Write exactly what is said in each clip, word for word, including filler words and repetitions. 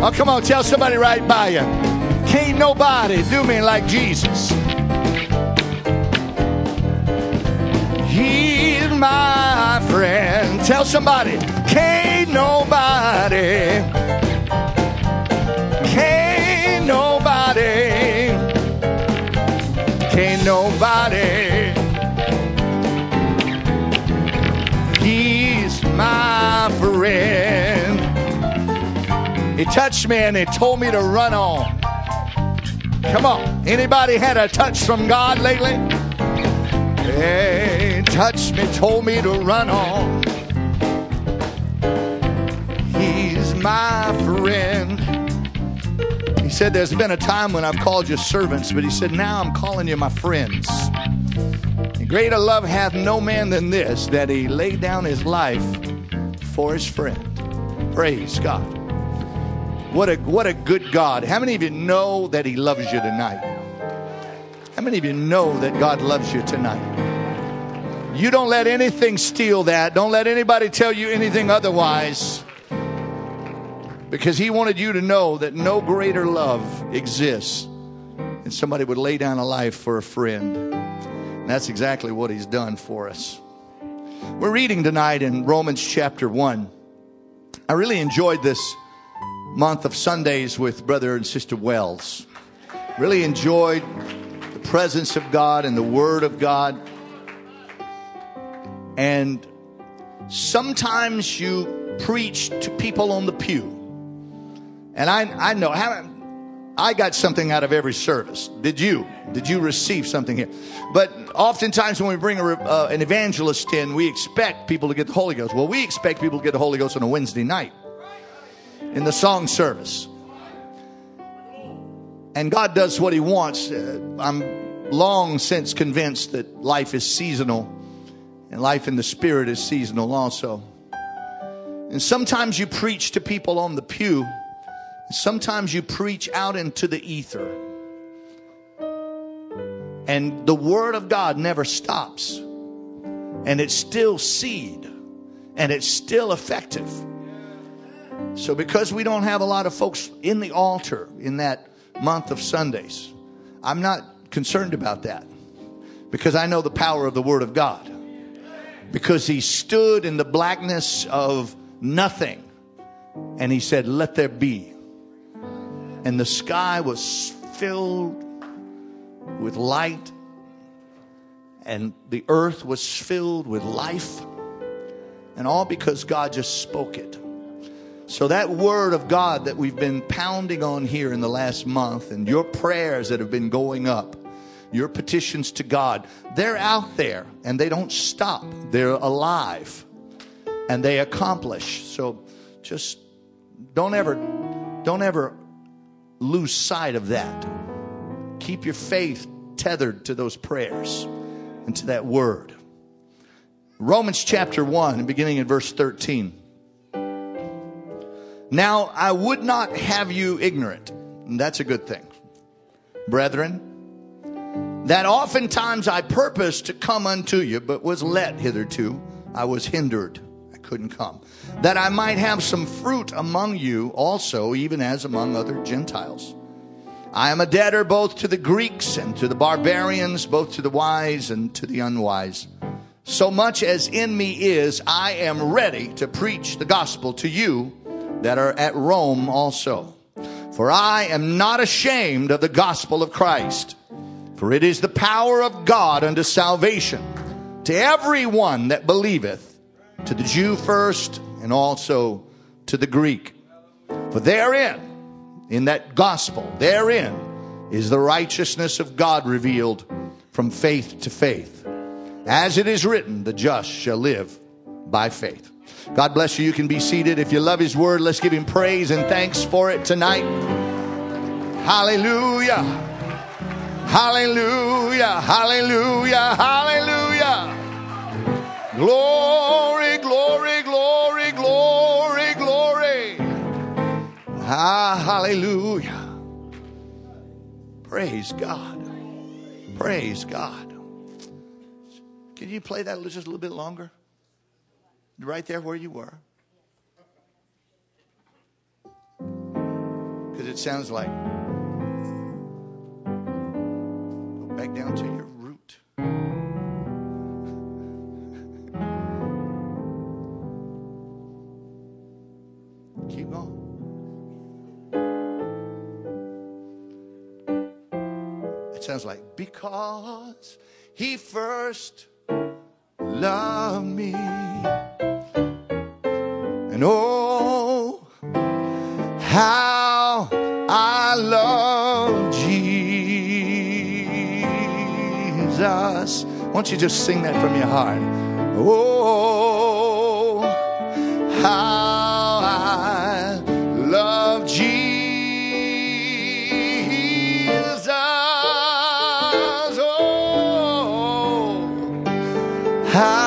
Oh, come on, tell somebody right by you. Can't nobody do me like Jesus. He's my friend. Tell somebody, can't nobody, can't nobody, can't nobody. He's my friend. He touched me and he told me to run on. Come on. Anybody had a touch from God lately? Hey, touched me, told me to run on. He's my friend. He said there's been a time when I've called you servants, but he said now I'm calling you my friends. And greater love hath no man than this, that he laid down his life for his friend. Praise God. What a, what a good God. How many of you know that he loves you tonight? How many of you know that God loves you tonight? You don't let anything steal that. Don't let anybody tell you anything otherwise. Because he wanted you to know that no greater love exists than somebody would lay down a life for a friend. And that's exactly what he's done for us. We're reading tonight in Romans chapter one. I really enjoyed this month of Sundays with Brother and Sister Wells. Really enjoyed the presence of God and the Word of God. And sometimes you preach to people on the pew. And I, I know, I got something out of every service. Did you? Did you receive something here? But oftentimes when we bring a, uh, an evangelist in, we expect people to get the Holy Ghost. Well, we expect people to get the Holy Ghost on a Wednesday night in the song service. And God does what he wants. Uh, I'm long since convinced that life is seasonal. And life in the Spirit is seasonal also. And sometimes you preach to people on the pew. Sometimes you preach out into the ether. And the Word of God never stops. And it's still seed. And it's still effective. So because we don't have a lot of folks in the altar in that month of Sundays, I'm not concerned about that. Because I know the power of the Word of God. Because he stood in the blackness of nothing. And he said, let there be. And the sky was filled with light. And the earth was filled with life. And all because God just spoke it. So that Word of God that we've been pounding on here in the last month, and your prayers that have been going up, your petitions to God, they're out there and they don't stop. They're alive and they accomplish. So just don't ever, don't ever lose sight of that. Keep your faith tethered to those prayers and to that word. Romans chapter one, beginning in verse thirteen. Now I would not have you ignorant, and that's a good thing, brethren, that oftentimes I purposed to come unto you, but was let hitherto. I was hindered. I couldn't come. That I might have some fruit among you also, even as among other Gentiles. I am a debtor both to the Greeks and to the barbarians, both to the wise and to the unwise. So much as in me is, I am ready to preach the gospel to you that are at Rome also. For I am not ashamed of the gospel of Christ. For it is the power of God unto salvation to everyone that believeth, to the Jew first and also to the Greek. For therein, in that gospel, therein is the righteousness of God revealed from faith to faith. As it is written, the just shall live by faith. God bless you. You can be seated. If you love his word, let's give him praise and thanks for it tonight. Hallelujah. Hallelujah, hallelujah, hallelujah. Glory, glory, glory, glory, glory. Ah, hallelujah. Praise God. Praise God. Can you play that just a little bit longer? Right there where you were. it sounds like. Go back down to your root. Keep going. It sounds like, because he first loved me. And oh, how I love Jesus. Why don't you just sing that from your heart? Oh, how I love Jesus. Oh, how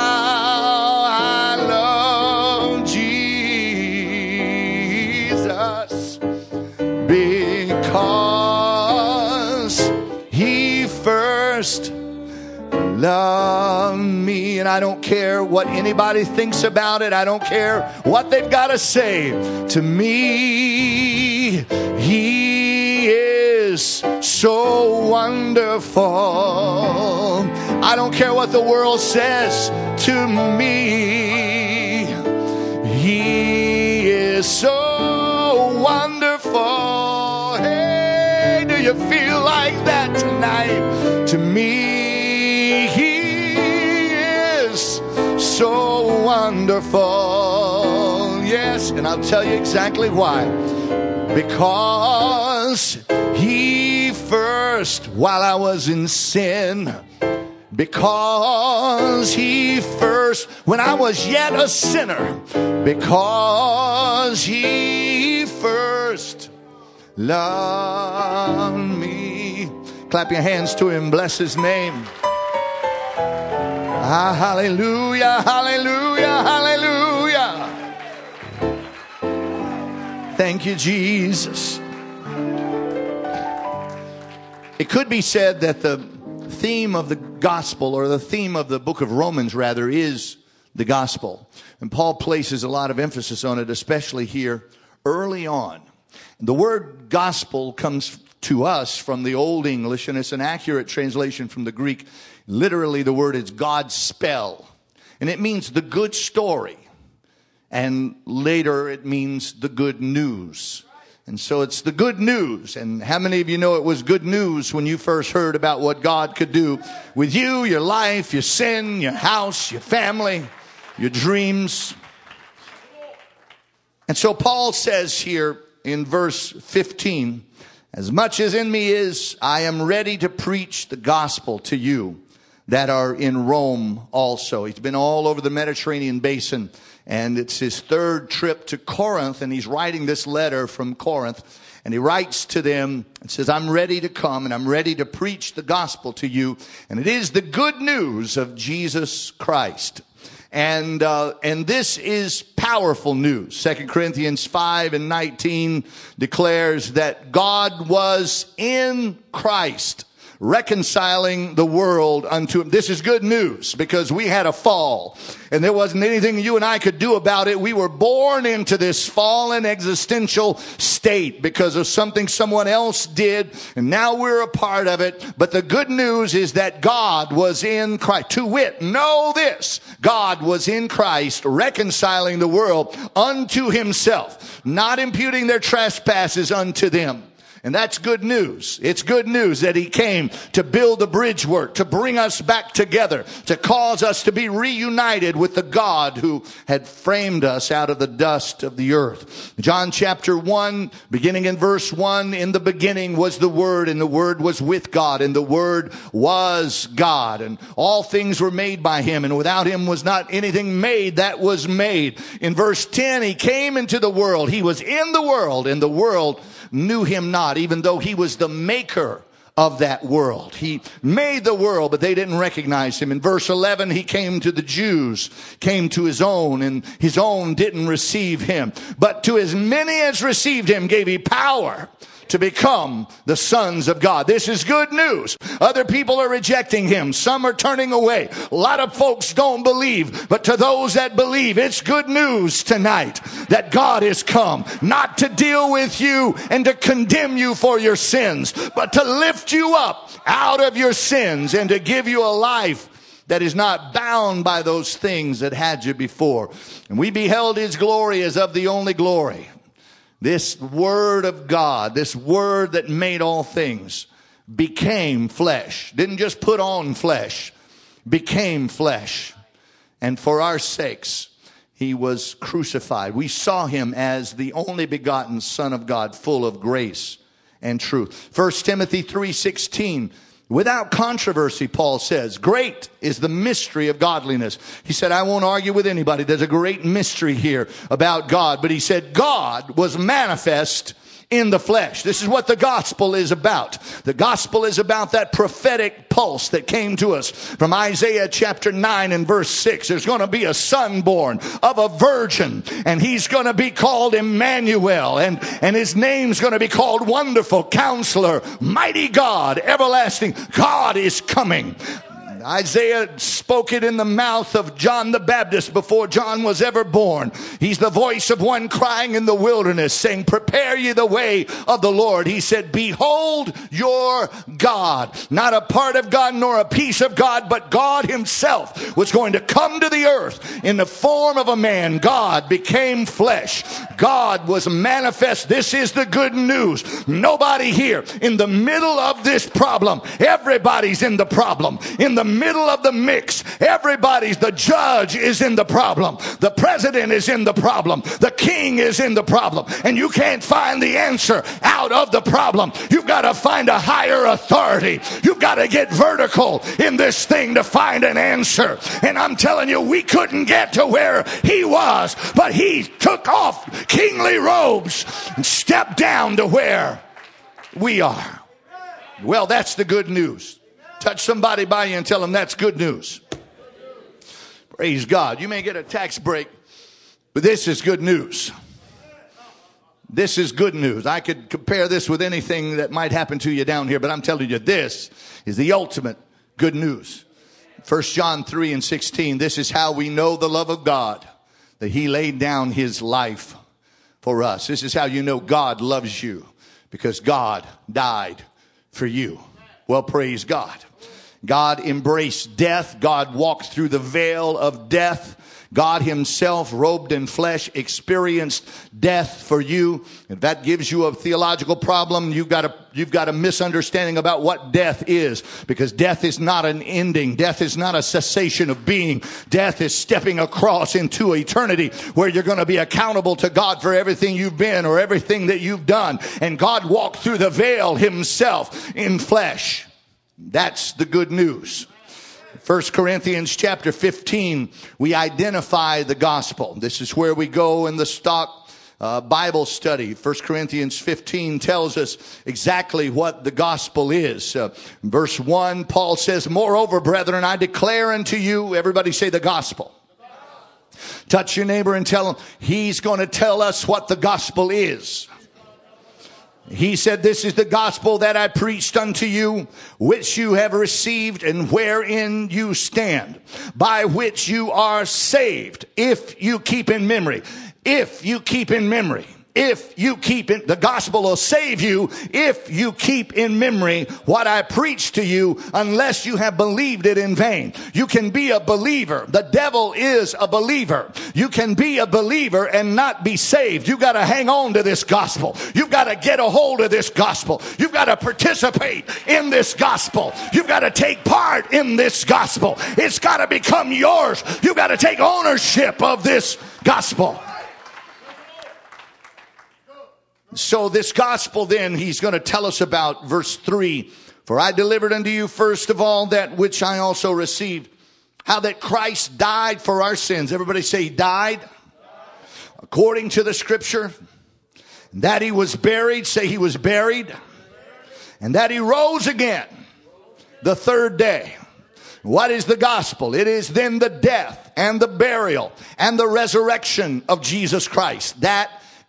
love me. And I don't care what anybody thinks about it. I don't care what they've got to say. To me, he is so wonderful. I don't care what the world says. To me, he is so wonderful. Hey, do you feel like that tonight? To me, so wonderful. Yes, and I'll tell you exactly why. Because he first, while I was in sin, because he first, when I was yet a sinner, because he first loved me. Clap your hands to him. Bless his name. Ah, hallelujah, hallelujah, hallelujah. Thank you, Jesus. It could be said that the theme of the gospel, or the theme of the book of Romans rather, is the gospel. And Paul places a lot of emphasis on it, especially here early on. The word gospel comes to us from the Old English, and it's an accurate translation from the Greek. Literally, the word is God's spell, and it means the good story. And later, it means the good news. And so it's the good news. And how many of you know it was good news when you first heard about what God could do with you, your life, your sin, your house, your family, your dreams? And so Paul says here in verse fifteen, as much as in me is, I am ready to preach the gospel to you that are in Rome also. He's been all over the Mediterranean basin, and it's his third trip to Corinth, and he's writing this letter from Corinth, and he writes to them and says, I'm ready to come, and I'm ready to preach the gospel to you, and it is the good news of Jesus Christ. And uh, and this is powerful news. Second Corinthians five and nineteen declares that God was in Christ, reconciling the world unto him. This is good news, because we had a fall, and there wasn't anything you and I could do about it. We were born into this fallen existential state because of something someone else did, and now we're a part of it. But the good news is that God was in Christ. To wit, know this: God was in Christ, reconciling the world unto himself, not imputing their trespasses unto them. And that's good news. It's good news that he came to build the bridge work, to bring us back together, to cause us to be reunited with the God who had framed us out of the dust of the earth. John chapter one, beginning in verse one, in the beginning was the Word, and the Word was with God, and the Word was God. And all things were made by him, and without him was not anything made that was made. In verse ten, he came into the world. He was in the world, and the world knew him not, even though he was the maker of that world. He made the world, but they didn't recognize him. In verse eleven, he came to the Jews, came to his own, and his own didn't receive him. But to as many as received him gave he power to become the sons of God. This is good news. Other people are rejecting him. Some are turning away. A lot of folks don't believe. But to those that believe, it's good news tonight that God has come not to deal with you and to condemn you for your sins, but to lift you up out of your sins and to give you a life that is not bound by those things that had you before. And we beheld his glory as of the only glory. This word of God, this word that made all things, became flesh. Didn't just put on flesh, became flesh. And for our sakes, he was crucified. We saw him as the only begotten Son of God, full of grace and truth. First Timothy three sixteen. Without controversy, Paul says, great is the mystery of godliness. He said, I won't argue with anybody. There's a great mystery here about God. But he said, God was manifest in the flesh. This is what the gospel is about. The gospel is about that prophetic pulse that came to us from Isaiah chapter nine and verse six. There's going to be a son born of a virgin, and he's going to be called Emmanuel, and, and his name's going to be called Wonderful Counselor, Mighty God, Everlasting. God is coming. Isaiah spoke it in the mouth of John the Baptist before John was ever born. He's the voice of one crying in the wilderness, saying, prepare ye the way of the Lord. He said, behold your God. Not a part of God nor a piece of God, but God himself was going to come to the earth in the form of a man. God became flesh. God was manifest. This is the good news. Nobody here in the middle of this problem. Everybody's in the problem. In the middle of the mix, everybody's, the judge is in the problem, the president is in the problem, the king is in the problem, and you can't find the answer out of the problem. You've got to find a higher authority. You've got to get vertical in this thing to find an answer. And I'm telling you, we couldn't get to where he was, but he took off kingly robes and stepped down to where we are. Well, that's the good news. Touch somebody by you and tell them that's good news. Praise God. You may get a tax break, but this is good news. This is good news. I could compare this with anything that might happen to you down here, but I'm telling you, this is the ultimate good news. First John three and sixteen, this is how we know the love of God, that he laid down his life for us. This is how you know God loves you, because God died for you. Well, praise God. God embraced death. God walked through the veil of death. God himself, robed in flesh, experienced death for you. If that gives you a theological problem, you've got a, you've got a misunderstanding about what death is. Because death is not an ending. Death is not a cessation of being. Death is stepping across into eternity where you're going to be accountable to God for everything you've been or everything that you've done. And God walked through the veil himself in flesh. That's the good news. First Corinthians chapter fifteen, we identify the gospel. This is where we go in the stock uh, Bible study. First Corinthians fifteen tells us exactly what the gospel is. Uh, verse one, Paul says, moreover, brethren, I declare unto you, everybody say the gospel. Touch your neighbor and tell him, he's going to tell us what the gospel is. He said, this is the gospel that I preached unto you, which you have received and wherein you stand, by which you are saved, if you keep in memory. If you keep in memory. If you keep in, the gospel will save you if you keep in memory what I preached to you, unless you have believed it in vain. You can be a believer. The devil is a believer. You can be a believer and not be saved. You've got to hang on to this gospel. You've got to get a hold of this gospel. You've got to participate in this gospel. You've got to take part in this gospel. It's got to become yours. You've got to take ownership of this gospel. So this gospel then, he's going to tell us about verse three. For I delivered unto you first of all that which I also received. How that Christ died for our sins. Everybody say he died. According to the scripture. That he was buried. Say he was buried. And that he rose again the third day. What is the gospel? It is then the death and the burial and the resurrection of Jesus Christ. That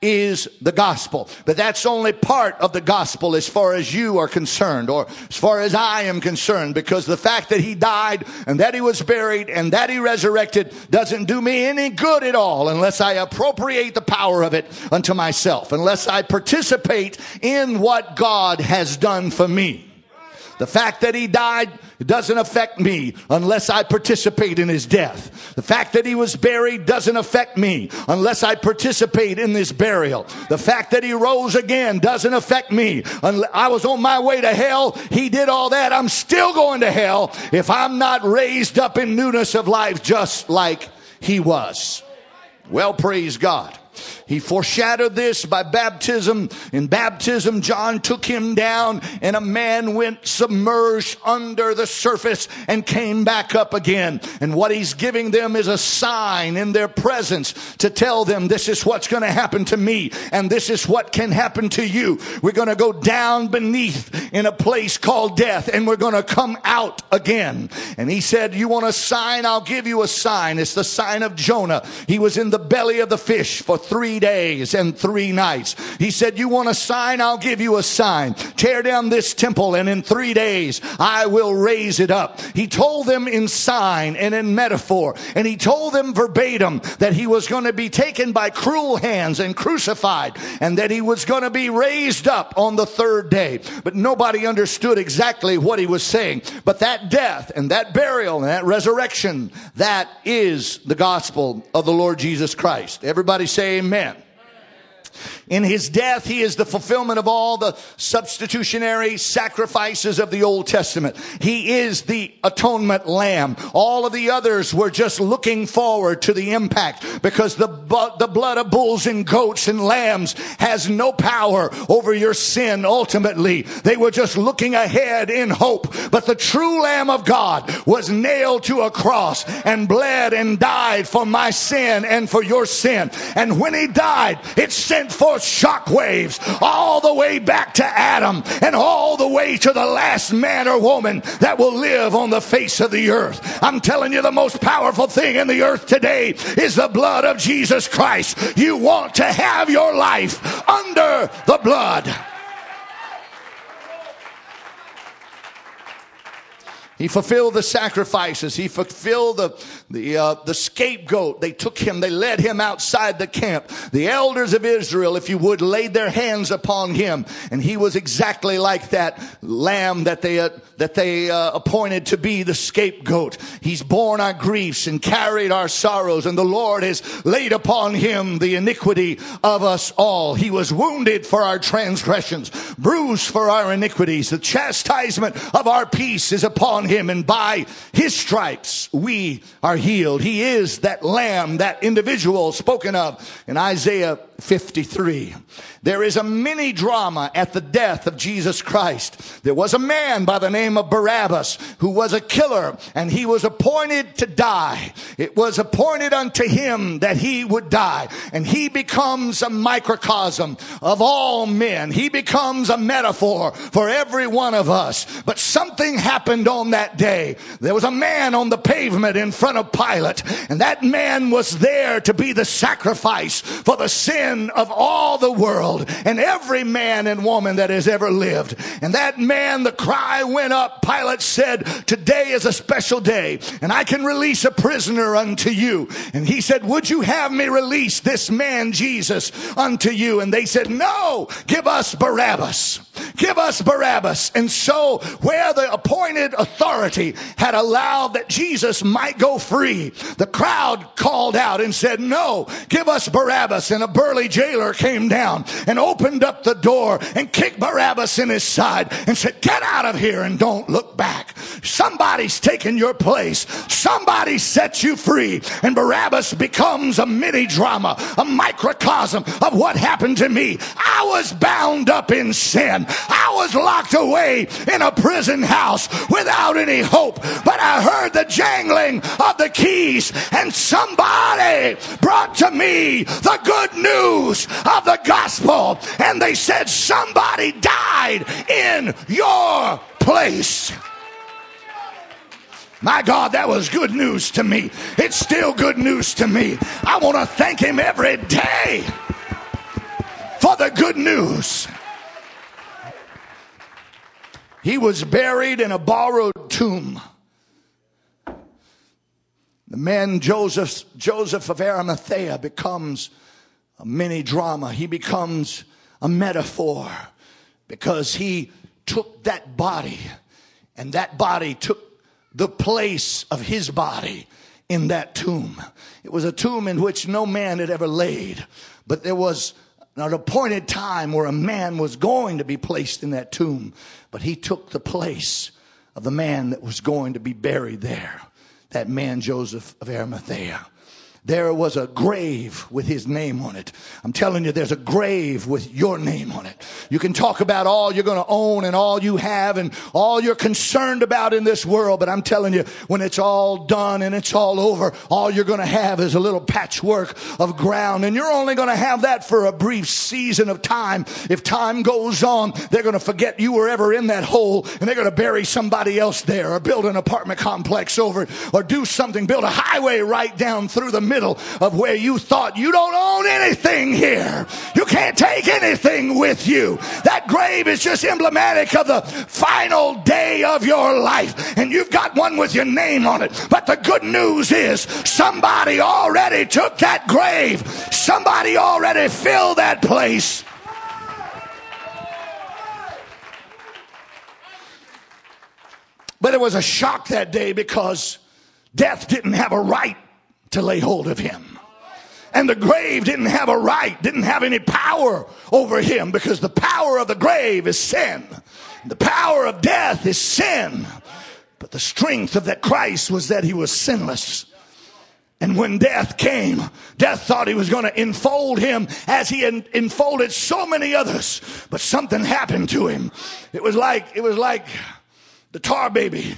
is the gospel. But that's only part of the gospel as far as you are concerned, or as far as I am concerned, because the fact that he died and that he was buried and that he resurrected doesn't do me any good at all unless I appropriate the power of it unto myself, unless I participate in what God has done for me. The fact that he died doesn't affect me unless I participate in his death. The fact that he was buried doesn't affect me unless I participate in this burial. The fact that he rose again doesn't affect me. I was on my way to hell. He did all that. I'm still going to hell if I'm not raised up in newness of life just like he was. Well, praise God. He foreshadowed this by baptism. In baptism, John took him down and a man went submerged under the surface and came back up again. And what he's giving them is a sign in their presence to tell them this is what's going to happen to me and this is what can happen to you. We're going to go down beneath in a place called death and we're going to come out again. And he said, you want a sign? I'll give you a sign. It's the sign of Jonah. He was in the belly of the fish for three days and three nights. He said, you want a sign? I'll give you a sign. Tear down this temple and in three days I will raise it up. He told them in sign and in metaphor, and he told them verbatim that he was going to be taken by cruel hands and crucified, and that he was going to be raised up on the third day. But nobody understood exactly what he was saying. But that death and that burial and that resurrection, that is the gospel of the Lord Jesus Christ. Everybody say amen. In his death, he is the fulfillment of all the substitutionary sacrifices of the Old Testament. He is the atonement lamb. All of the others were just looking forward to the impact, because the, the blood of bulls and goats and lambs has no power over your sin ultimately. They were just looking ahead in hope. But the true Lamb of God was nailed to a cross and bled and died for my sin and for your sin. And when he died, it sent forth shock waves all the way back to Adam and all the way to the last man or woman that will live on the face of the earth. I'm telling you, the most powerful thing in the earth today is the blood of Jesus Christ. You want to have your life under the blood. He fulfilled the sacrifices. He fulfilled the the uh, the scapegoat. They took him. They led him outside the camp. The elders of Israel, if you would, laid their hands upon him, and he was exactly like that lamb that they uh, that they uh, appointed to be the scapegoat. He's borne our griefs and carried our sorrows, and the Lord has laid upon him the iniquity of us all. He was wounded for our transgressions, bruised for our iniquities. The chastisement of our peace is upon him, and by his stripes we are healed. He is that lamb, that individual spoken of in Isaiah fifty-three. There is a mini drama at the death of Jesus Christ. There was a man by the name of Barabbas who was a killer, and he was appointed to die. It was appointed unto him that he would die, and he becomes a microcosm of all men. He becomes a metaphor for every one of us. But something happened on that day. There was a man on the pavement in front of Pilate, and that man was there to be the sacrifice for the sin of all the world and every man and woman that has ever lived. And that man, the cry went up. Pilate said, today is a special day, and I can release a prisoner unto you. And he said, would you have me release this man Jesus unto you? And they said, no, give us Barabbas. Give us Barabbas. And so where the appointed authority had allowed that Jesus might go free, the crowd called out and said, no, give us Barabbas. And a burly jailer came down and opened up the door and kicked Barabbas in his side and said, get out of here and don't look back. Somebody's taken your place. Somebody set you free. And Barabbas becomes a mini drama, a microcosm of what happened to me. I was bound up in sin. I was locked away in a prison house without any hope. But I heard the jangling of the keys, and somebody brought to me the good news of the gospel. And they said, somebody died in your place. My God, that was good news to me. It's still good news to me. I want to thank him every day. for the good news. He was buried in a borrowed tomb. The man Joseph, Joseph of Arimathea becomes a mini drama. He becomes a metaphor because he took that body, and that body took the place of his body in that tomb. It was a tomb in which no man had ever laid, but there was an appointed time where a man was going to be placed in that tomb, but he took the place of the man that was going to be buried there. That man, Joseph of Arimathea. There was a grave with his name on it. I'm telling you, there's a grave with your name on it. You can talk about all you're going to own and all you have and all you're concerned about in this world. But I'm telling you, when it's all done and it's all over, all you're going to have is a little patchwork of ground. And you're only going to have that for a brief season of time. If time goes on, they're going to forget you were ever in that hole, and they're going to bury somebody else there, or build an apartment complex over it, or do something, build a highway right down through the middle of where you thought. You don't own anything here. You can't take anything with you. That grave is just emblematic of the final day of your life, and you've got one with your name on it. But the good news is somebody already took that grave. Somebody already filled that place. But it was a shock that day because death didn't have a right to lay hold of him. And the grave didn't have a right, didn't have any power over him, because the power of the grave is sin. The power of death is sin. But the strength of that Christ was that he was sinless. And when death came, death thought he was going to enfold him as he had enfolded so many others. But something happened to him. It was like, it was like the tar baby.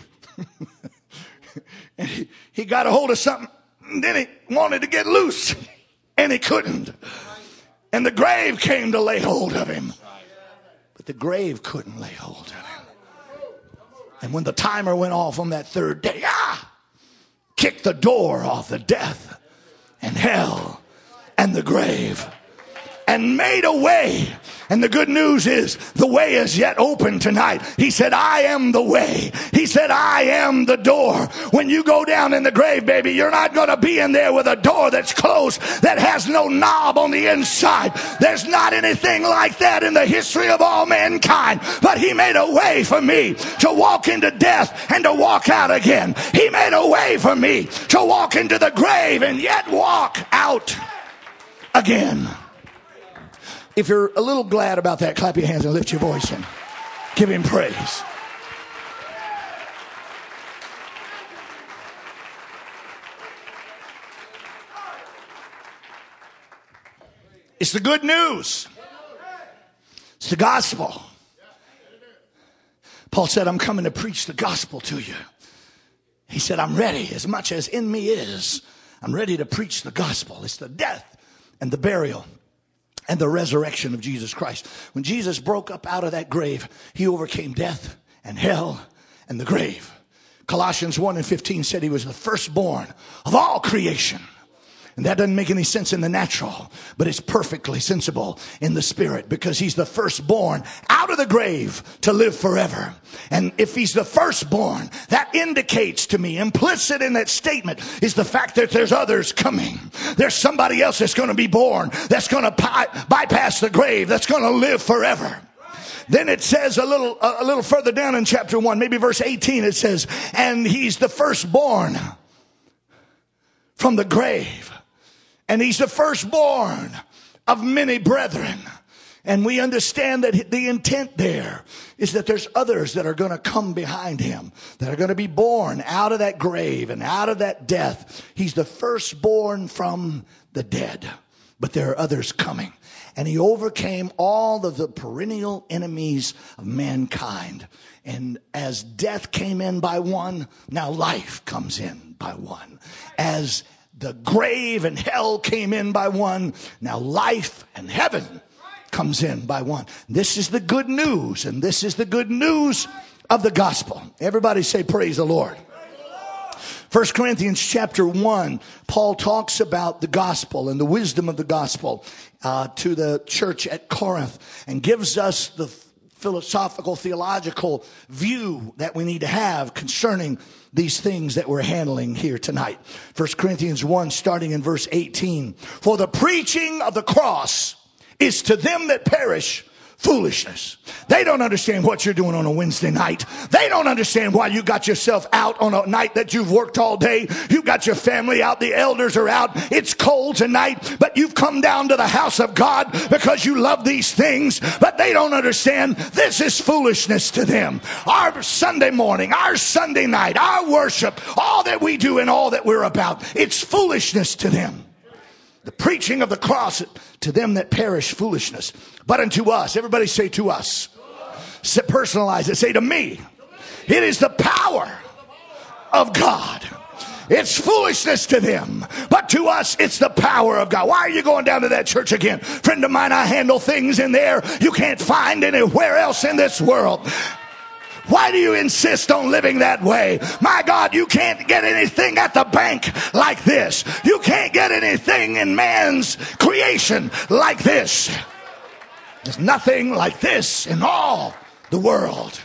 And he, he got a hold of something. And then he wanted to get loose, and he couldn't. And the grave came to lay hold of him. But the grave couldn't lay hold of him. And when the timer went off on that third day, ah, kicked the door off of death and hell and the grave, and made a way. And the good news is the way is yet open tonight. He said, I am the way. He said, I am the door. When you go down in the grave, baby, you're not going to be in there with a door that's closed, that has no knob on the inside. There's not anything like that in the history of all mankind. But he made a way for me to walk into death and to walk out again. He made a way for me to walk into the grave and yet walk out again. If you're a little glad about that, clap your hands and lift your voice and give him praise. It's the good news. It's the gospel. Paul said, I'm coming to preach the gospel to you. He said, I'm ready. As much as in me is, I'm ready to preach the gospel. It's the death and the burial and the resurrection of Jesus Christ. When Jesus broke up out of that grave, he overcame death and hell and the grave. Colossians one and fifteen said he was the firstborn of all creation. And that doesn't make any sense in the natural, but it's perfectly sensible in the spirit, because he's the firstborn out of the grave to live forever. And if he's the firstborn, that indicates to me, implicit in that statement, is the fact that there's others coming. There's somebody else that's going to be born, that's going to pi- bypass the grave, that's going to live forever. Then it says a little, a little further down in chapter one, maybe verse eighteen, it says, and he's the firstborn from the grave. And he's the firstborn of many brethren. And we understand that the intent there is that there's others that are going to come behind him, that are going to be born out of that grave and out of that death. He's the firstborn from the dead, but there are others coming. And he overcame all of the perennial enemies of mankind. And as death came in by one, now life comes in by one. As the grave and hell came in by one, now life and heaven comes in by one. This is the good news, and this is the good news of the gospel. Everybody say praise the Lord. First Corinthians chapter one, Paul talks about the gospel and the wisdom of the gospel uh, to the church at Corinth, and gives us the philosophical, theological view that we need to have concerning these things that we're handling here tonight. First Corinthians one, starting in verse eighteen. For the preaching of the cross is to them that perish foolishness. They don't understand what you're doing on a Wednesday night. They don't understand why you got yourself out on a night that you've worked all day. You got your family out. The elders are out. It's cold tonight, but you've come down to the house of God because you love these things. But they don't understand this is foolishness to them. Our Sunday morning, our Sunday night, our worship, all that we do and all that we're about, it's foolishness to them. The preaching of the cross to them that perish foolishness, but unto us, everybody say to us. Say, personalize it. Say to me. It is the power of God. It's foolishness to them, but to us it's the power of God. Why are you going down to that church again? Friend of mine, I handle things in there you can't find anywhere else in this world. Why do you insist on living that way? My God, you can't get anything at the bank like this. You can't get anything in man's creation like this. There's nothing like this in all the world.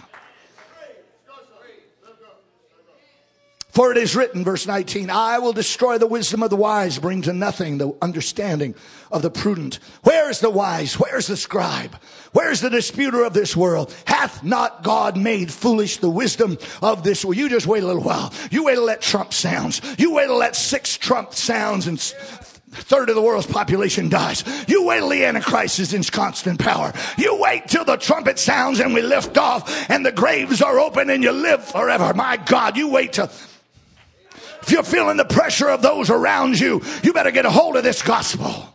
For it is written, verse nineteen, I will destroy the wisdom of the wise, bring to nothing the understanding of the prudent. Where is the wise? Where is the scribe? Where is the disputer of this world? Hath not God made foolish the wisdom of this world? You just wait a little while. You wait till that trump sounds. You wait till that six trump sounds and a third of the world's population dies. You wait till the Antichrist is in constant power. You wait till the trumpet sounds and we lift off and the graves are open and you live forever. My God, you wait till... If you're feeling the pressure of those around you, you better get a hold of this gospel.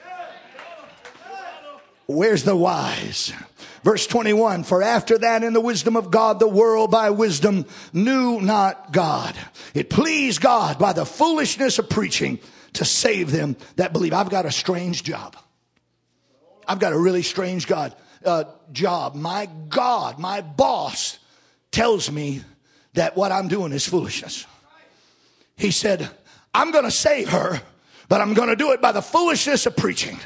Where's the wise? Verse twenty-one, for after that in the wisdom of God, the world by wisdom knew not God. It pleased God by the foolishness of preaching to save them that believe. I've got a strange job. I've got a really strange God uh, job. My God, my boss tells me that what I'm doing is foolishness. He said, I'm going to save her, but I'm going to do it by the foolishness of preaching.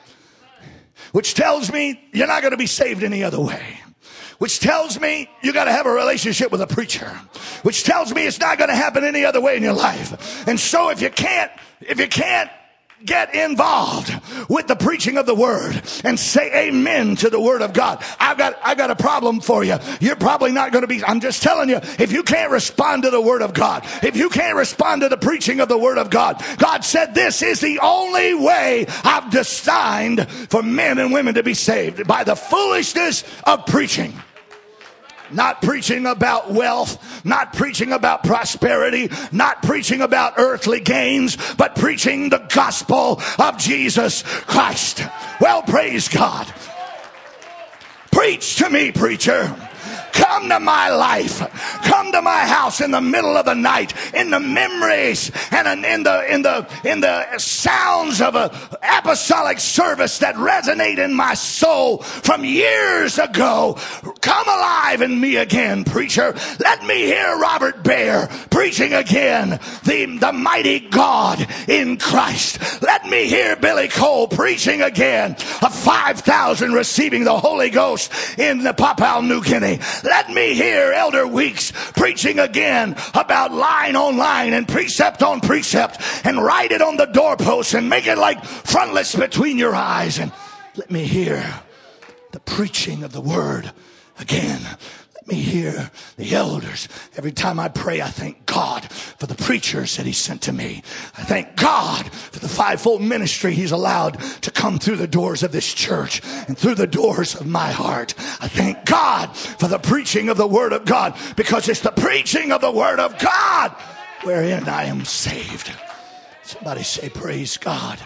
Which tells me you're not going to be saved any other way. Which tells me you got to have a relationship with a preacher. Which tells me it's not going to happen any other way in your life. And so if you can't, if you can't get involved with the preaching of the word and say amen to the word of God, I've got, I've got a problem for you. You're probably not going to be, I'm just telling you, if you can't respond to the word of God, if you can't respond to the preaching of the word of God, God said this is the only way I've designed for men and women to be saved, by the foolishness of preaching. Not preaching about wealth, not preaching about prosperity, not preaching about earthly gains, but preaching the gospel of Jesus Christ. Well, praise God. Preach to me, preacher. Come to my life. Come to my house in the middle of the night, in the memories and in the in the in the sounds of an apostolic service that resonate in my soul from years ago. Come alive in me again, preacher. Let me hear Robert Baer preaching again the, the mighty God in Christ. Let me hear Billy Cole preaching again of five thousand receiving the Holy Ghost in the Papua New Guinea. Let me hear Elder Weeks preaching again about line on line and precept on precept, and write it on the doorpost and make it like frontlets between your eyes. And let me hear the preaching of the word again. Let me hear the elders. Every time I pray, I thank God for the preachers that he sent to me. I thank God for the fivefold ministry he's allowed to come through the doors of this church and through the doors of my heart. I thank God for the preaching of the word of God, because it's the preaching of the word of God wherein I am saved. Somebody say, praise God.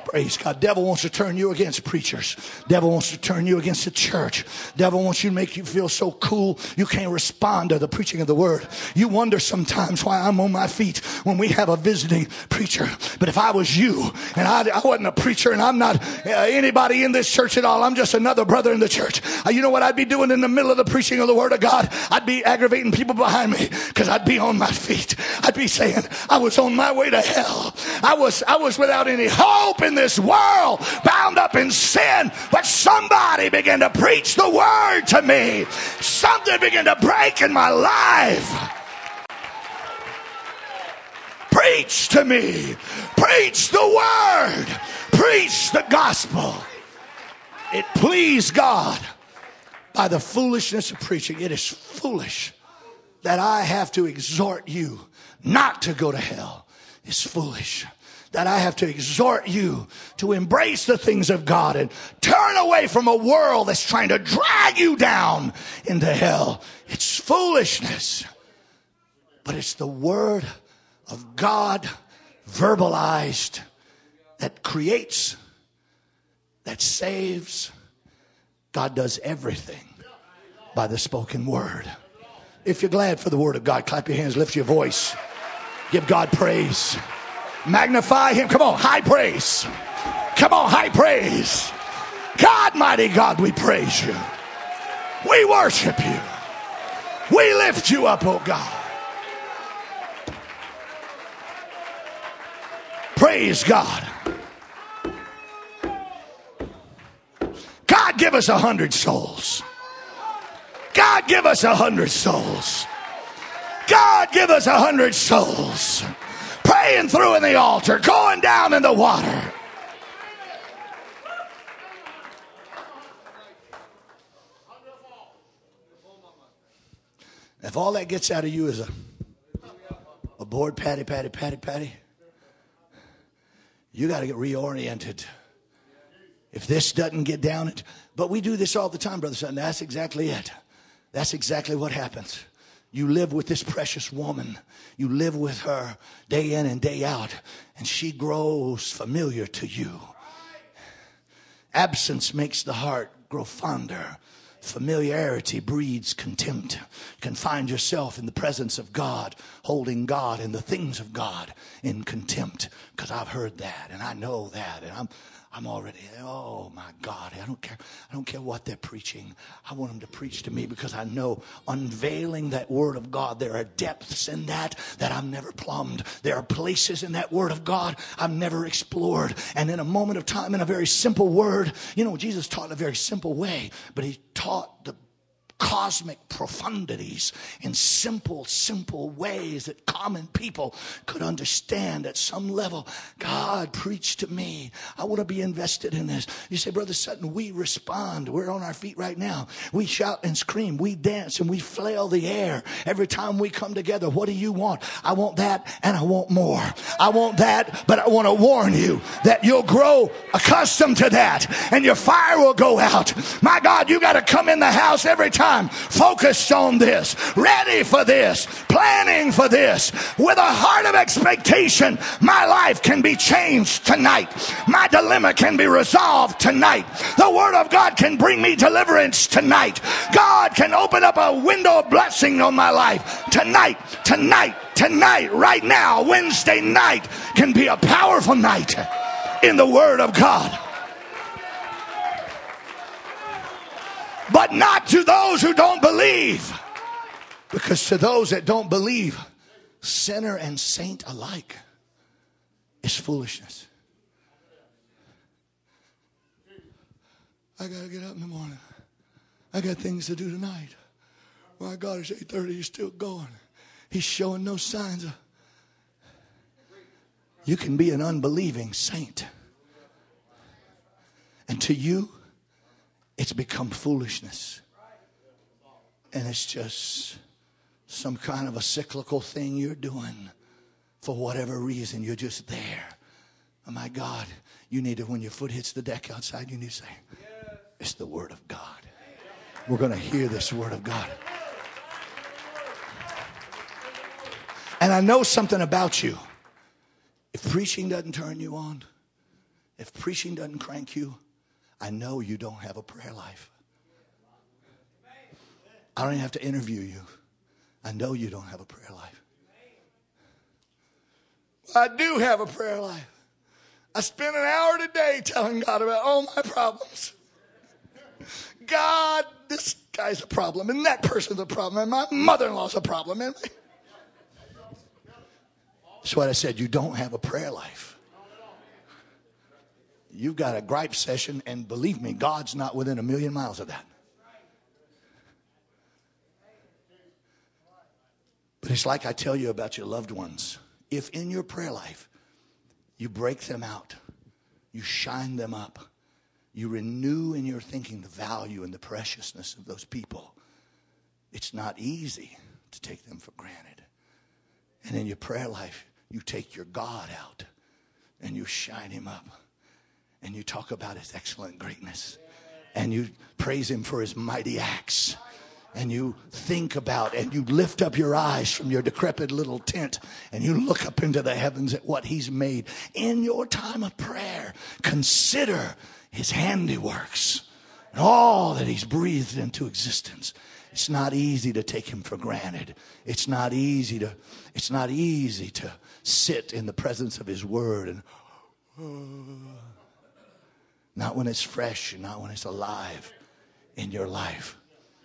Praise God. Devil wants to turn you against preachers. Devil wants to turn you against the church. Devil wants you to make you feel so cool you can't respond to the preaching of the word. You wonder sometimes why I'm on my feet when we have a visiting preacher. But if I was you and I, I wasn't a preacher and I'm not uh, anybody in this church at all, I'm just another brother in the church. Uh, you know what I'd be doing in the middle of the preaching of the word of God? I'd be aggravating people behind me because I'd be on my feet. I'd be saying I was on my way to hell. I was, I was without any hope in this world, bound up in sin, but somebody began to preach the word to me. Something began to break in my life. Preach to me. Preach the word. Preach the gospel. It pleased God by the foolishness of preaching. It is foolish that I have to exhort you not to go to hell. It's foolish that I have to exhort you to embrace the things of God and turn away from a world that's trying to drag you down into hell. It's foolishness. But it's the word of God verbalized that creates, that saves. God does everything by the spoken word. If you're glad for the word of God, clap your hands, lift your voice. Give God praise. Magnify him. Come on, high praise. Come on, high praise. God, mighty God, we praise you. We worship you. We lift you up, oh God. Praise God. God, give us a hundred souls. God, give us a hundred souls. God, give us a hundred souls. Praying through in the altar, going down in the water. If all that gets out of you is a, a bored patty, patty, patty, patty, you got to get reoriented. If this doesn't get down it, but we do this all the time, Brother Sutton. That's exactly it. That's exactly what happens. You live with this precious woman. You live with her day in and day out, and she grows familiar to you. Absence makes the heart grow fonder. Familiarity breeds contempt. You can find yourself in the presence of God, holding God and the things of God in contempt, because I've heard that and I know that, and I'm I'm already, oh my God, I don't care. I don't care what they're preaching. I want them to preach to me because I know unveiling that word of God, there are depths in that that I've never plumbed. There are places in that word of God I've never explored. And in a moment of time, in a very simple word, you know, Jesus taught in a very simple way, but he taught the cosmic profundities in simple, simple ways that common people could understand at some level. God, preach to me. I want to be invested in this. You say, Brother Sutton, we respond. We're on our feet right now. We shout and scream. We dance and we flail the air every time we come together. What do you want? I want that and I want more. I want that, but I want to warn you that you'll grow accustomed to that and your fire will go out. My God, you got to come in the house every time focused on this, ready for this, planning for this, with a heart of expectation. My life can be changed tonight. My dilemma can be resolved tonight. The word of God can bring me deliverance tonight. God can open up a window of blessing on my life tonight, tonight, tonight, right now. Wednesday night can be a powerful night in the word of God. But not to those who don't believe. Because to those that don't believe, sinner and saint alike, is foolishness. I got to get up in the morning. I got things to do tonight. My God, it's eight thirty, he's still going. He's showing no signs of... You can be an unbelieving saint. And to you, it's become foolishness. And it's just some kind of a cyclical thing you're doing for whatever reason. You're just there. Oh my God, you need to, when your foot hits the deck outside, you need to say, it's the word of God. We're going to hear this word of God. And I know something about you. If preaching doesn't turn you on, If preaching doesn't crank you, I know you don't have a prayer life. I don't even have to interview you. I know you don't have a prayer life. I do have a prayer life. I spend an hour today telling God about all my problems. God, this guy's a problem, and that person's a problem, and my mother-in-law's a problem. And that's what I said. You don't have a prayer life. You've got a gripe session, and believe me, God's not within a million miles of that. But it's like I tell you about your loved ones. If in your prayer life, you break them out, you shine them up, you renew in your thinking the value and the preciousness of those people, it's not easy to take them for granted. And in your prayer life, you take your God out and you shine him up and you talk about his excellent greatness and you praise him for his mighty acts. And you think about and you lift up your eyes from your decrepit little tent and you look up into the heavens at what he's made. In your time of prayer, consider his handiworks and all that he's breathed into existence. It's not easy to take him for granted. It's not easy to, it's not easy to sit in the presence of his word and uh, not when it's fresh and not when it's alive in your life.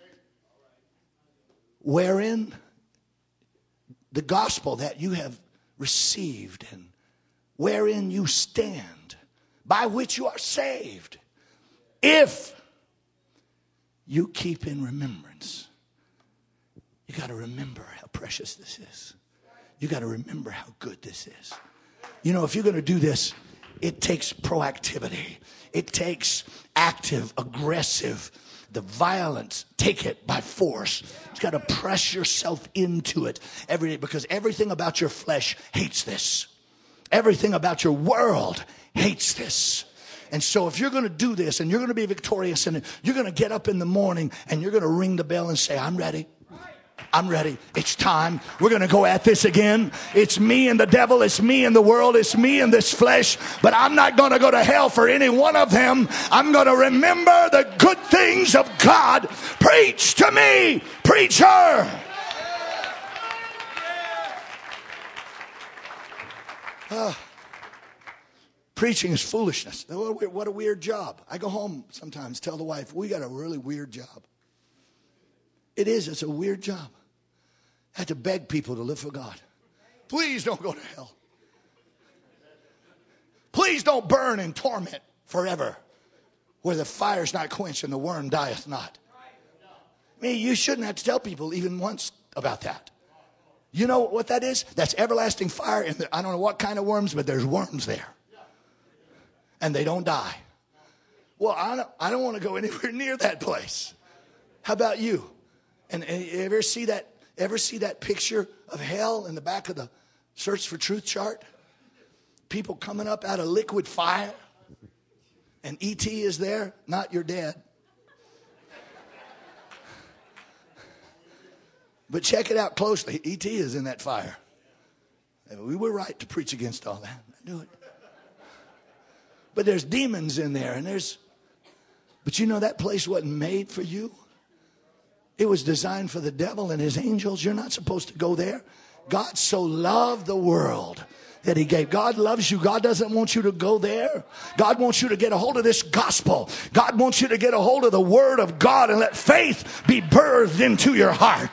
Wherein the gospel that you have received and wherein you stand, by which you are saved, if you keep in remembrance. You got to remember how precious this is. You got to remember how good this is. You know, if you're going to do this, it takes proactivity. It takes active, aggressive, the violence, take it by force. You've got to press yourself into it every day because everything about your flesh hates this. Everything about your world hates this. And so if you're going to do this and you're going to be victorious and you're going to get up in the morning and you're going to ring the bell and say, I'm ready. I'm ready. It's time. We're going to go at this again. It's me and the devil. It's me and the world. It's me and this flesh. But I'm not going to go to hell for any one of them. I'm going to remember the good things of God. Preach to me, preacher. Uh, preaching is foolishness. What a, what a weird job. I go home sometimes, tell the wife, we got a really weird job. It is. It's a weird job. I have to beg people to live for God. Please don't go to hell. Please don't burn in torment forever where the fire's not quenched and the worm dieth not. I mean, you shouldn't have to tell people even once about that. You know what that is? That's everlasting fire. And I don't know what kind of worms, but there's worms there. And they don't die. Well, I don't, I don't want to go anywhere near that place. How about you? And, and you ever see that? Ever see that picture of hell in the back of the Search for Truth chart? People coming up out of liquid fire, and E T is there, not your dad. But check it out closely. E T is in that fire. And we were right to preach against all that. Do it. But there's demons in there, and there's. But you know that place wasn't made for you. It was designed for the devil and his angels. You're not supposed to go there. God so loved the world that he gave. God loves you. God doesn't want you to go there. God wants you to get a hold of this gospel. God wants you to get a hold of the word of God and let faith be birthed into your heart.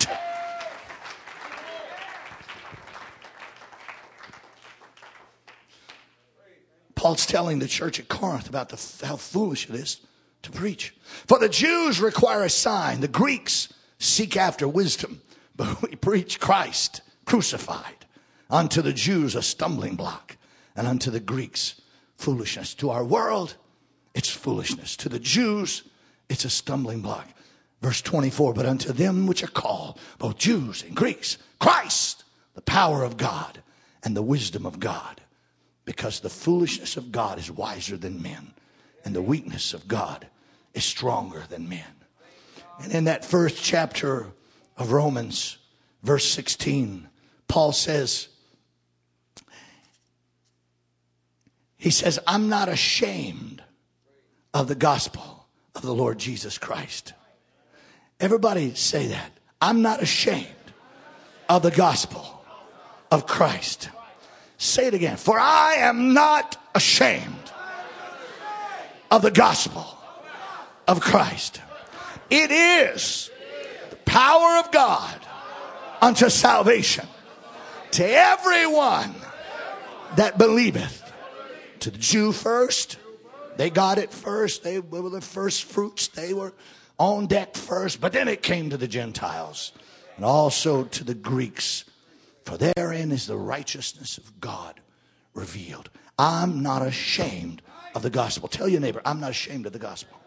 Paul's telling the church at Corinth about the, how foolish it is to preach. For the Jews require a sign. The Greeks seek after wisdom. But we preach Christ crucified. Unto the Jews a stumbling block. And unto the Greeks foolishness. To our world, it's foolishness. To the Jews, it's a stumbling block. Verse twenty-four. But unto them which are called, both Jews and Greeks, Christ, the power of God and the wisdom of God. Because the foolishness of God is wiser than men. And the weakness of God is stronger than men. And in that first chapter of Romans, verse sixteen, Paul says, He says, I'm not ashamed of the gospel of the Lord Jesus Christ. Everybody say that. I'm not ashamed of the gospel of Christ. Say it again. For I am not ashamed of the gospel of Christ. It is the power of God unto salvation to everyone that believeth. To the Jew first. They got it first. They were the first fruits. They were on deck first. But then it came to the Gentiles. And also to the Greeks. For therein is the righteousness of God revealed. I'm not ashamed of the gospel. Tell your neighbor, I'm not ashamed of the gospel.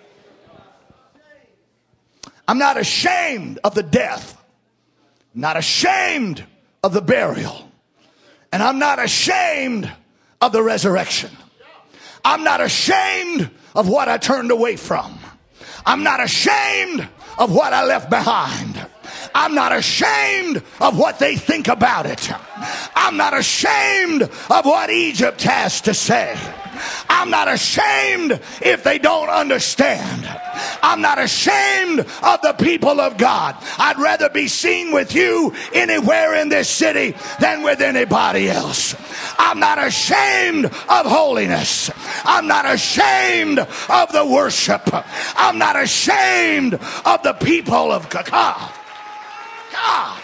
I'm not ashamed of the death. Not ashamed of the burial. And I'm not ashamed of the resurrection. I'm not ashamed of what I turned away from. I'm not ashamed of what I left behind. I'm not ashamed of what they think about it. I'm not ashamed of what Egypt has to say. I'm not ashamed if they don't understand. I'm not ashamed of the people of God. I'd rather be seen with you anywhere in this city than with anybody else. I'm not ashamed of holiness. I'm not ashamed of the worship. I'm not ashamed of the people of God. God.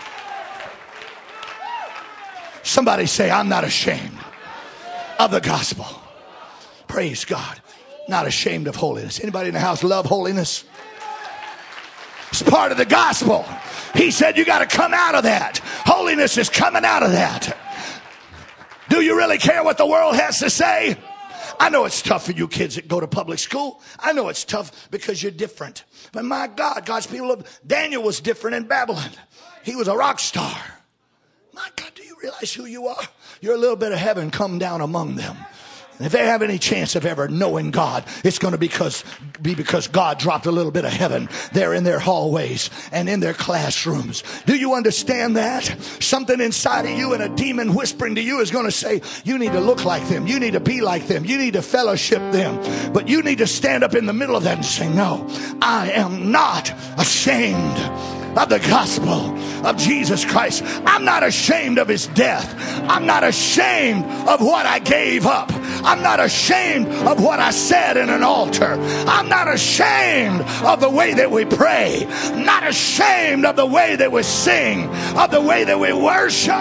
Somebody say, I'm not ashamed of the gospel. Praise God. Not ashamed of holiness. Anybody in the house love holiness? It's part of the gospel. He said you got to come out of that. Holiness is coming out of that. Do you really care what the world has to say? I know it's tough for you kids that go to public school. I know it's tough because you're different. But my God, God's people, Daniel was different in Babylon. He was a rock star. My God, do you realize who you are? You're a little bit of heaven come down among them. And if they have any chance of ever knowing God, it's going to because, be because God dropped a little bit of heaven there in their hallways and in their classrooms. Do you understand that? Something inside of you and a demon whispering to you is going to say, you need to look like them. You need to be like them. You need to fellowship them. But you need to stand up in the middle of that and say, no, I am not ashamed of the gospel of Jesus Christ. I'm not ashamed of his death. I'm not ashamed of what I gave up. I'm not ashamed of what I said in an altar. I'm not ashamed of the way that we pray. Not ashamed of the way that we sing, of the way that we worship.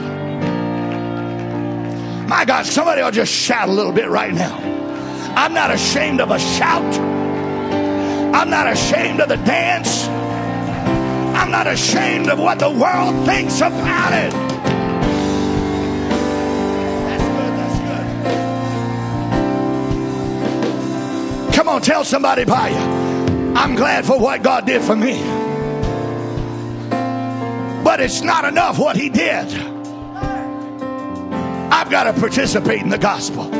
My God, somebody will just shout a little bit right now. I'm not ashamed of a shout. I'm not ashamed of the dance. I'm not ashamed of what the world thinks about it. That's good, that's good. Come on, tell somebody by you. I'm glad for what God did for me. But it's not enough what he did. I've got to participate in the gospel.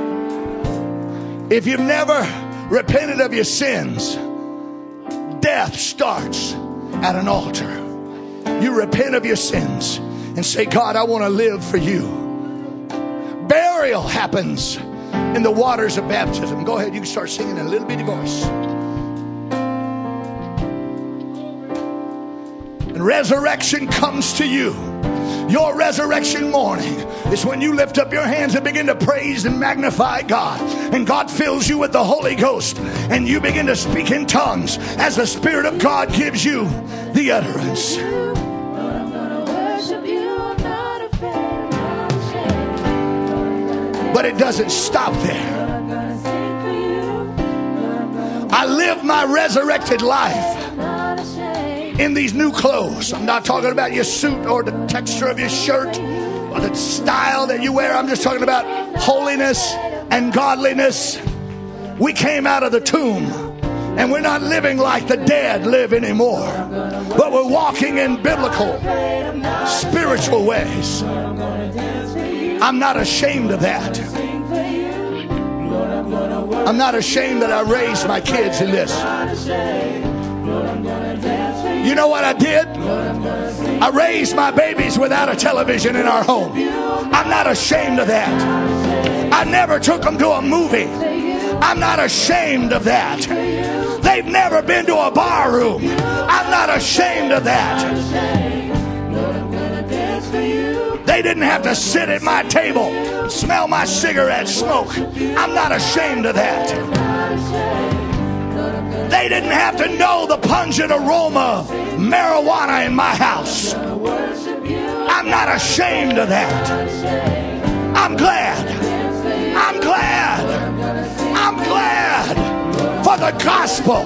If you've never repented of your sins, death starts at an altar. You repent of your sins and say, God, I want to live for you. Burial happens in the waters of baptism. Go ahead, you can start singing in a little bitty voice. And resurrection comes to you. Your resurrection morning is when you lift up your hands and begin to praise and magnify God. And God fills you with the Holy Ghost. And you begin to speak in tongues as the Spirit of God gives you the utterance. But it doesn't stop there. I live my resurrected life in these new clothes. I'm not talking about your suit or the texture of your shirt or the style that you wear. I'm just talking about holiness and godliness. We came out of the tomb and we're not living like the dead live anymore, but we're walking in biblical, spiritual ways. I'm not ashamed of that. I'm not ashamed that I raised my kids in this. You know what I did? I raised my babies without a television in our home. I'm not ashamed of that. I never took them to a movie. I'm not ashamed of that. They've never been to a bar room. I'm not ashamed of that. They didn't have to sit at my table, smell my cigarette smoke. I'm not ashamed of that. They didn't have to know the pungent aroma of marijuana in my house. I'm not ashamed of that. I'm glad. I'm glad. I'm glad for the gospel.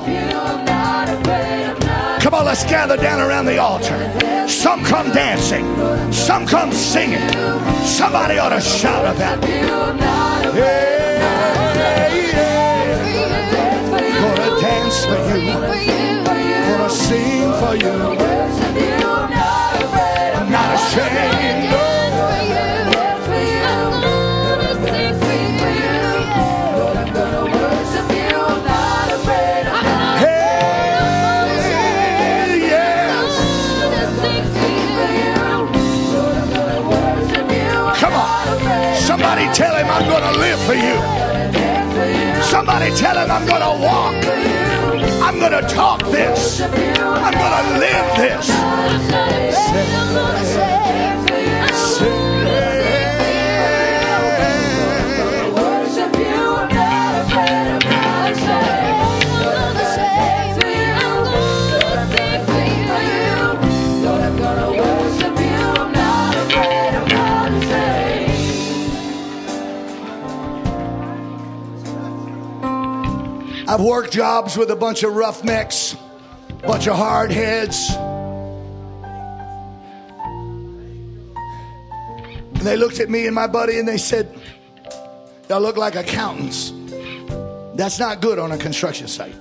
Come on, let's gather down around the altar. Some come dancing. Some come singing. Somebody ought to shout about it. Yeah, yeah. Gonna dance for you. Gonna sing for you. I'm not ashamed. Somebody tell him I'm going to live for you. Somebody tell him I'm going to walk. I'm going to talk this. I'm going to live this. I've worked jobs with a bunch of roughnecks, a bunch of hard heads. And they looked at me and my buddy and they said, y'all look like accountants. That's not good on a construction site.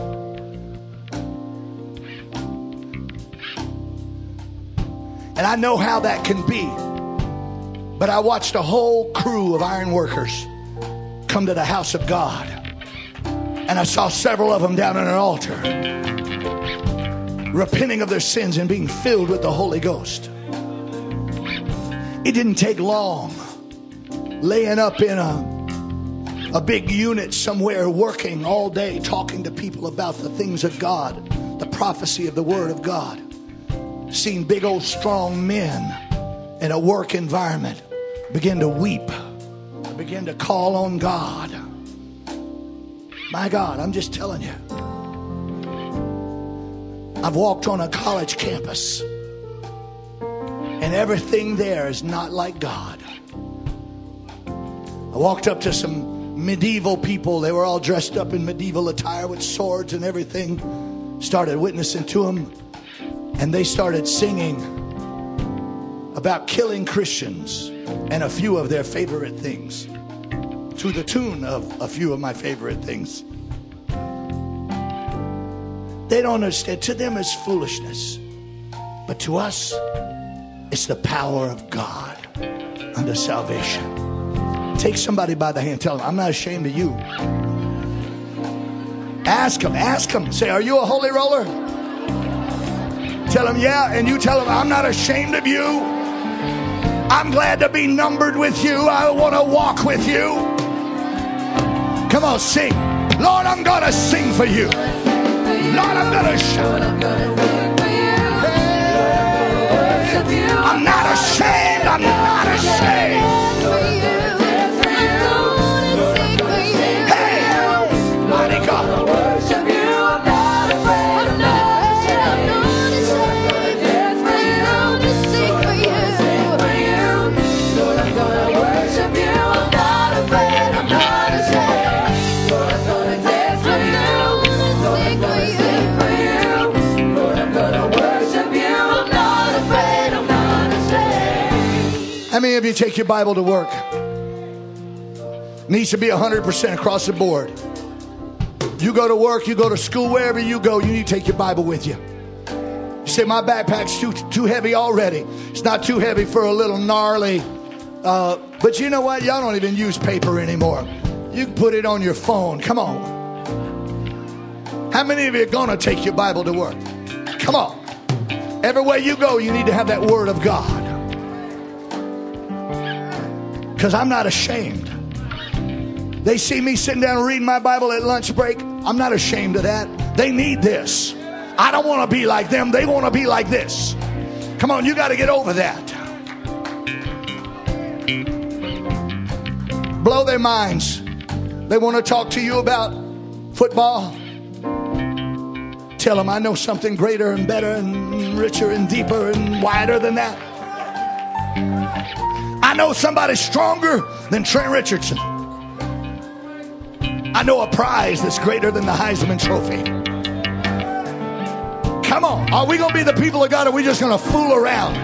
And I know how that can be. But I watched a whole crew of iron workers come to the house of God. And I saw several of them down on an altar, repenting of their sins and being filled with the Holy Ghost. It didn't take long, laying up in a, a big unit somewhere, working all day, talking to people about the things of God, the prophecy of the Word of God. Seeing big old strong men in a work environment begin to weep, begin to call on God. My God, I'm just telling you. I've walked on a college campus, and everything there is not like God. I walked up to some medieval people. They were all dressed up in medieval attire with swords and everything. Started witnessing to them, and they started singing about killing Christians and a few of their favorite things, to the tune of a few of my favorite things. They don't understand. To them it's foolishness, but to us it's the power of God unto salvation. Take somebody by the hand, tell them, I'm not ashamed of you. Ask them, ask them, say, are you a holy roller? Tell them, yeah, and you tell them, I'm not ashamed of you. I'm glad to be numbered with you. I want to walk with you. Come on, sing. Lord, I'm going to sing for you. Lord, I'm going to shout. Hey, I'm not ashamed. I'm not ashamed. Hey, mighty God. How many of you take your Bible to work? It needs to be one hundred percent across the board. You go to work, you go to school, wherever you go, you need to take your Bible with you. You say, my backpack's too, too heavy already. It's not too heavy for a little gnarly. Uh, but you know what? Y'all don't even use paper anymore. You can put it on your phone. Come on. How many of you are going to take your Bible to work? Come on. Everywhere you go, you need to have that Word of God. Because I'm not ashamed They see me sitting down reading my Bible at lunch break. I'm not ashamed of that. They need this. I don't want to be like them. They want to be like this. Come on, you got to get over that. Blow their minds. They want to talk to you about football. Tell them I know something greater and better and richer and deeper and wider than that. I know somebody stronger than Trent Richardson. I know a prize that's greater than the Heisman Trophy. Come on. Are we going to be the people of God, or are we just going to fool around?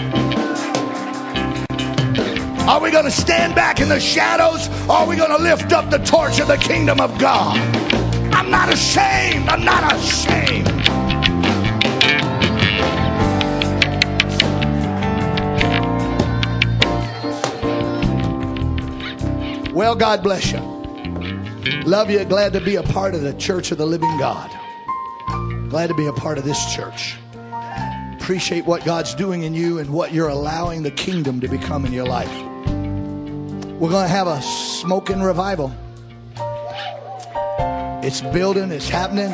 Are we going to stand back in the shadows, or are we going to lift up the torch of the kingdom of God? I'm not ashamed. I'm not ashamed. Well, God bless you. Love you. Glad to be a part of the Church of the Living God. Glad to be a part of this church. Appreciate what God's doing in you and what you're allowing the kingdom to become in your life. We're going to have a smoking revival. It's building. It's happening.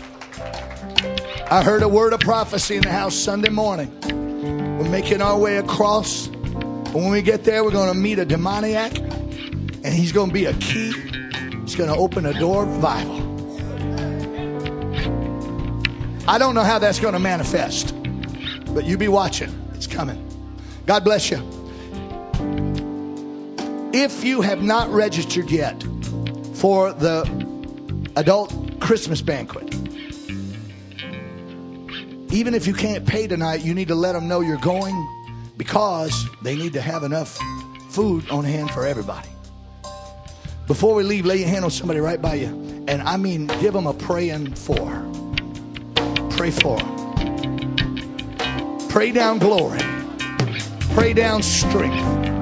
I heard a word of prophecy in the house Sunday morning. We're making our way across. When we get there, we're going to meet a demoniac. And he's going to be a key. He's going to open a door of revival. I don't know how that's going to manifest, but you be watching. It's coming. God bless you. If you have not registered yet for the adult Christmas banquet, even if you can't pay tonight, you need to let them know you're going, because they need to have enough food on hand for everybody. Before we leave, lay your hand on somebody right by you. And I mean, give them a praying for. Pray for them. Pray down glory. Pray down strength.